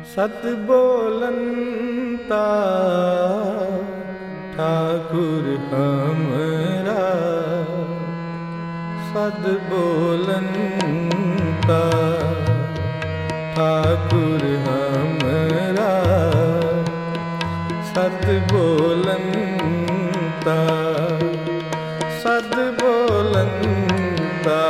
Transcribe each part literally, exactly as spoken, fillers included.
सत बोलंता ठाकुर हमरा, सद बोलंता ठाकुर हमरा, सद बोलंता सद बोलंता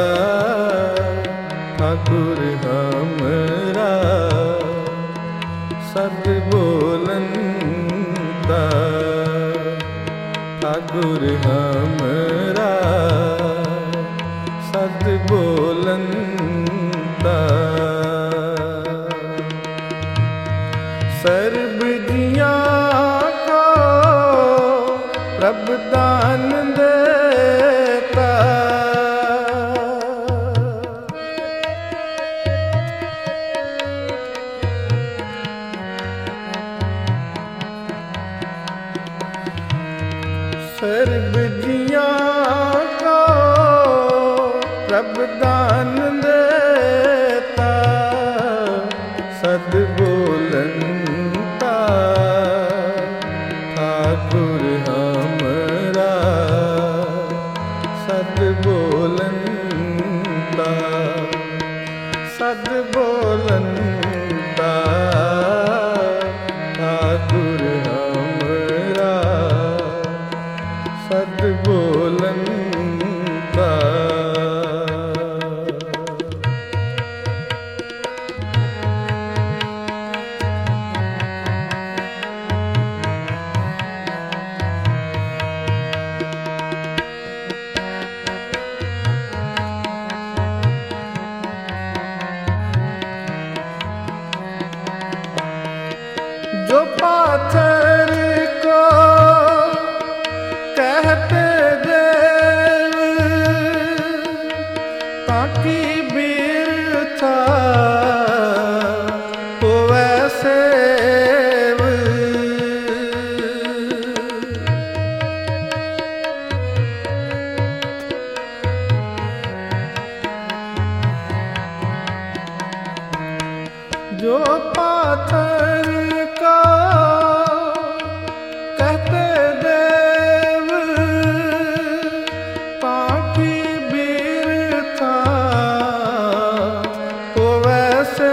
ठाकुर हमरा, सद बोलंता ठाकुर हमरा, सद बोलंता। सर्ब जियां को प्रभ दान देता, सर्ब जियां को प्रभ दान देता, सद बोलंता ठाकुर हमरा, सद बोलंता सद बोलंता ठाकुर हमरा, सद बोलंता। जो पाथर को कहते देव, ताकि बिरथा हो वैसे जो पाथर का कहते देव, ताकि बिरथा हो वैसे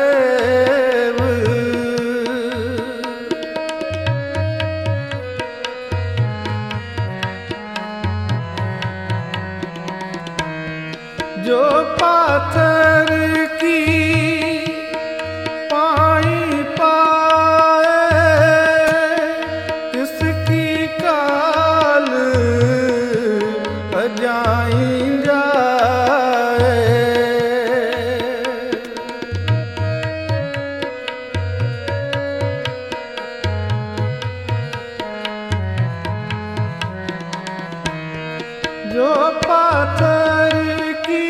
जो पाथर की जाई जाए, जो पाथर की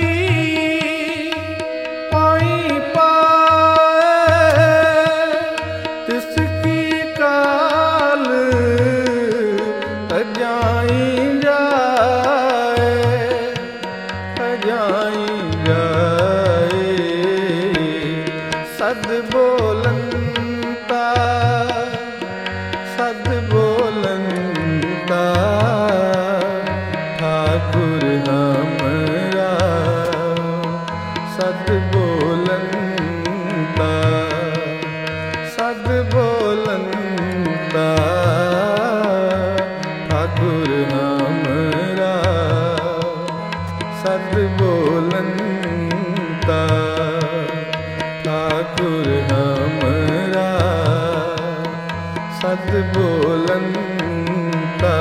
पाई पाए, तिसकी काल जाई जाई जाए, सद बोलंता सद बोलंता ठाकुर हमरा, सद बोलंता सद बोलंता ठाकुर हमरा, सद बोलंता ठाकुर हमरा, सद बोलंता।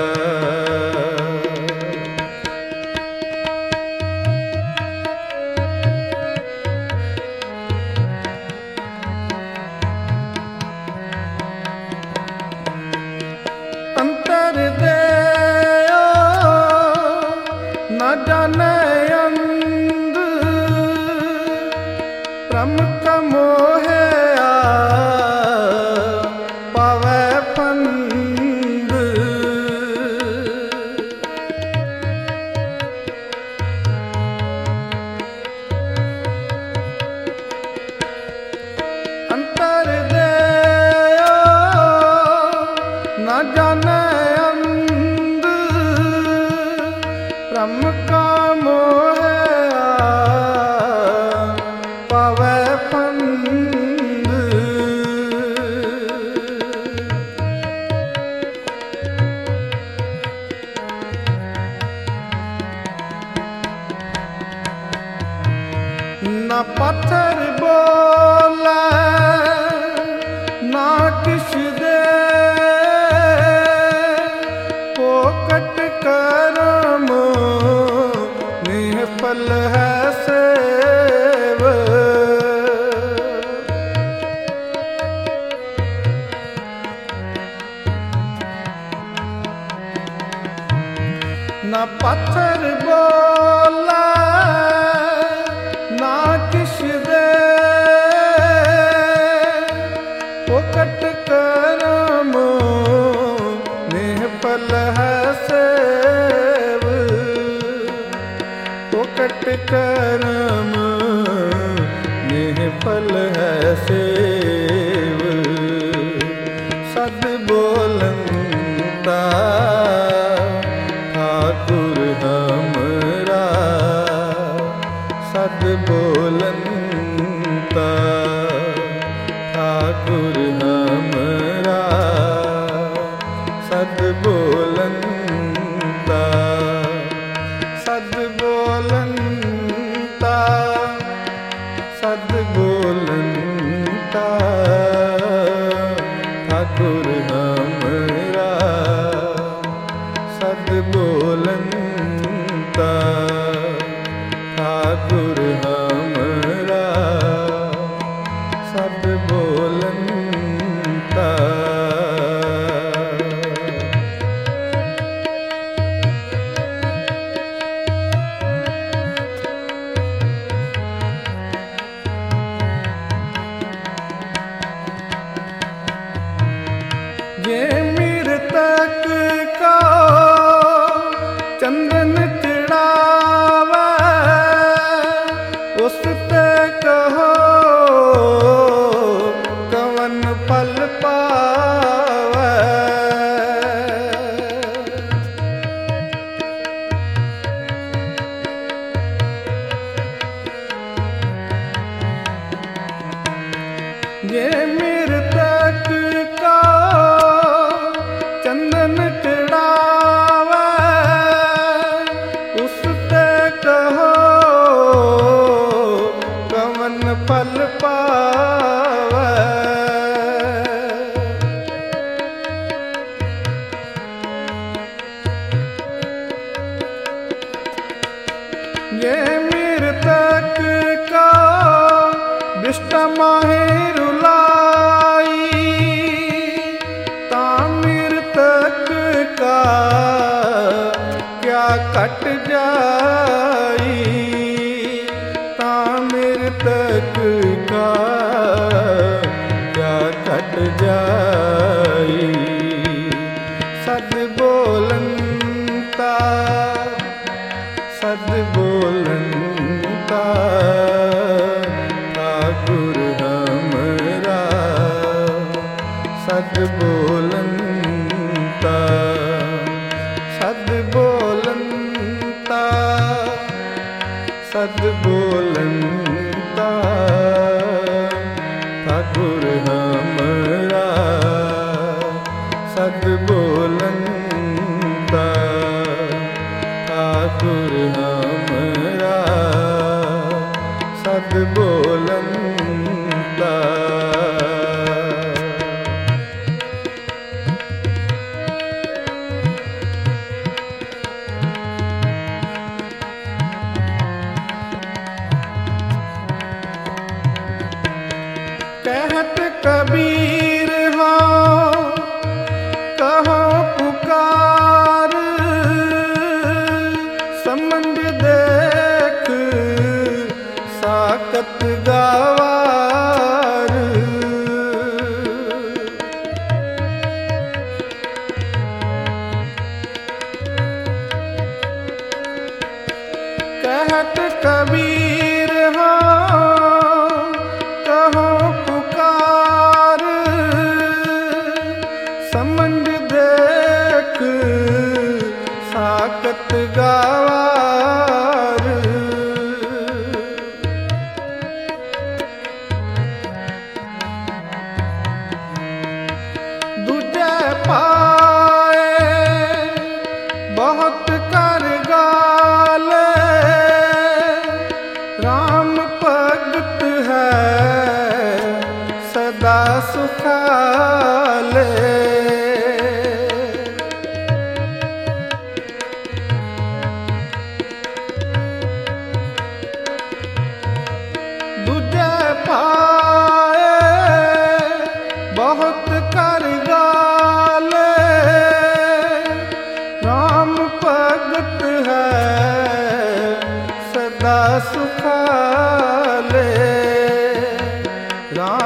अंतर देओ न जाने अंध, प्रमुख मोहे पावे फंद, अंतर फंद। ना पत्थर बोला ना किस दे पोकट करम निहफल है सेव। ना पत्थर बोला ना किस दे पोकट करम निहफल है सेव। पोकट करम निहफल है सेव। सद बोलंता ठाकुर हमरा सद बोलंता ठाकुर हमरा सद बोलंता सद बोलंता सद बोलंता ठाकुर हमरा सद बोलंता ठाकुर हमरा सद बोलंता। ये मृतक का चंदन चढ़ावा उस ते कहो कवन फल पावे। ये मृतक का चंदन चढ़ावा उस ते कहो कवन फल पावे। ये मृतक का दृष्ट माहे रुलाई ता मृतक का क्या कट जाई। ता मृतक का क्या कट जाई। सद बोलंता सद बोलंता ठाकुर हमरा सद बोलंता सद बोलंता सद बोलंता ठाकुर हमरा सद बोलंता ठाकुर हमरा सद बोलंता। कहत कबीर हो कहो पुकार संबंध देख साकत गवार। कहत कबीर हो कहो पुकार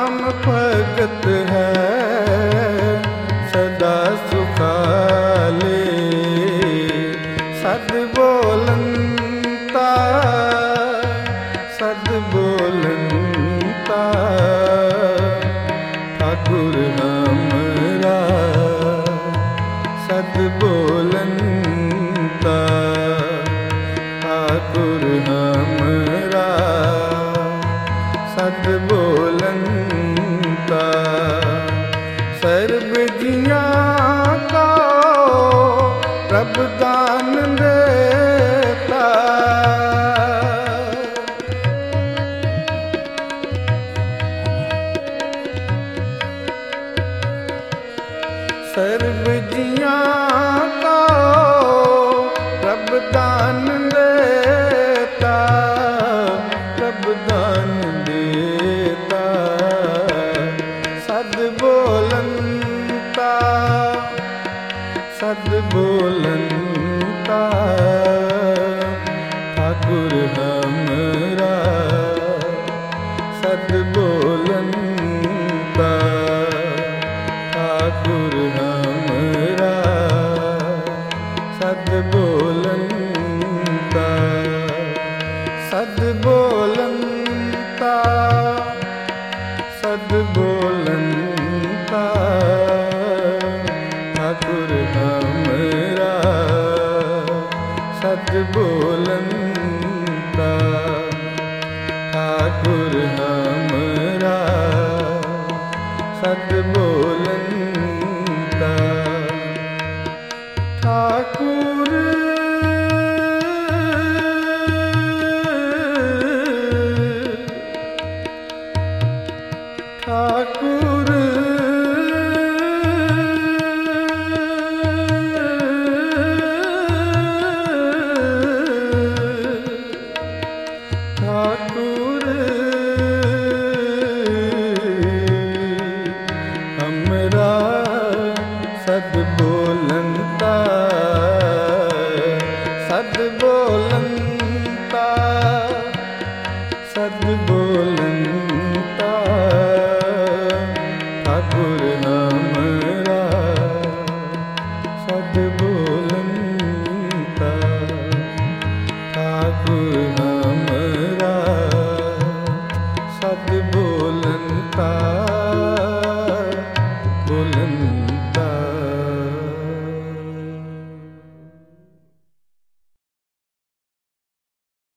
राम भगत है सदा सुखाले। सद बोलंता सद बोलंता ठाकुर हमरा सद बोलंता ठाकुर हमरा सद बोलंता। सर्ब जिया का प्रभु दान देता। सर्ब जिया का प्रभु दान देता। प्रभु दान देता सद बोलंता सद बोलंता ठाकुर हमरा सद बोलंता ठाकुर हमरा सद बोलंता सद बोलंता सद बोलंता ठाकुर हमरा सद बोलंता ठाकुर हमरा सद बोलंता। ठाकुर ठाकुर ठाकुर हमरा सद बोलंता सद बोलंता सद बोलंता